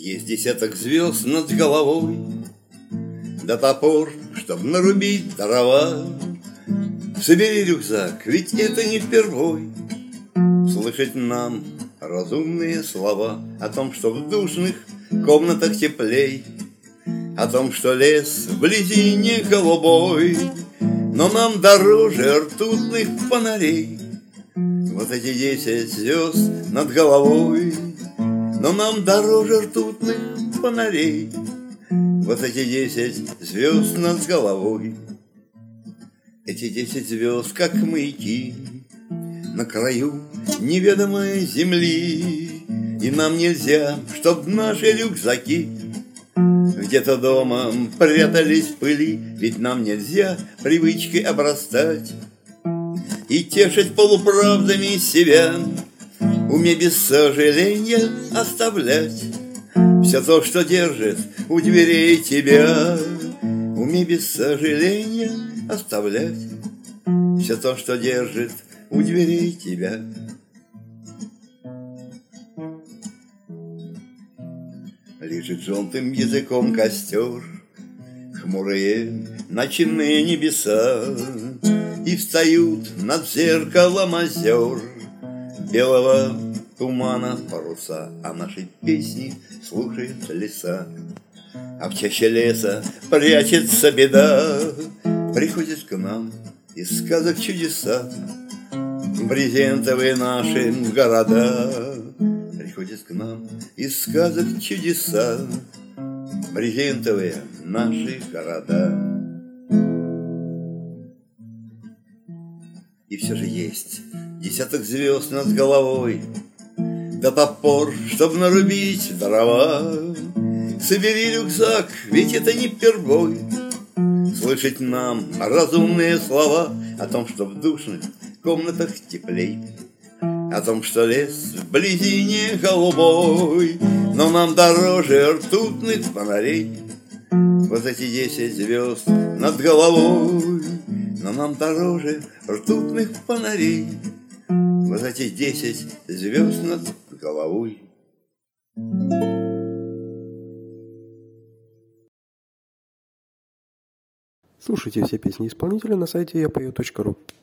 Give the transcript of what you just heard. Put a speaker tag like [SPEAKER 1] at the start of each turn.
[SPEAKER 1] Есть десяток звезд над головой, да топор, чтоб нарубить дрова. Собери рюкзак, ведь это не впервой слышать нам разумные слова о том, что в душных комнатах теплей, о том, что лес вблизи не голубой, но нам дороже ртутных фонарей. Вот эти 10 звезд над головой, но нам дороже ртутных фонарей. Вот эти 10 звезд над головой. Эти 10 звезд, как маяки на краю неведомой земли, и нам нельзя, чтоб наши рюкзаки где-то дома прятались в пыли, ведь нам нельзя привычкой обрастать и тешить полуправдами себя, уме без сожаления оставлять все то, что держит у дверей тебя. Уме без сожаления оставлять все то, что держит у дверей тебя. Лежит желтым языком костер, хмурые ночные небеса, и встают над зеркалом озер белого тумана паруса, а наши песни слушают леса. А в чаще леса прячется беда, приходит к нам из сказок чудеса. Брезентовые наши города приходят к нам из сказок чудеса. Брезентовые наши города. И все же есть десяток звезд над головой, да топор, чтоб нарубить дрова. Собери рюкзак, ведь это не впервой слышать нам разумные слова о том, что в душных комнатах теплей, о том, что лес вблизи не голубой, но нам дороже ртутных фонарей. Вот эти 10 звезд над головой, но нам дороже ртутных фонарей. Вот эти 10 звезд над головой.
[SPEAKER 2] Слушайте все песни исполнителя на сайте yapою.ru.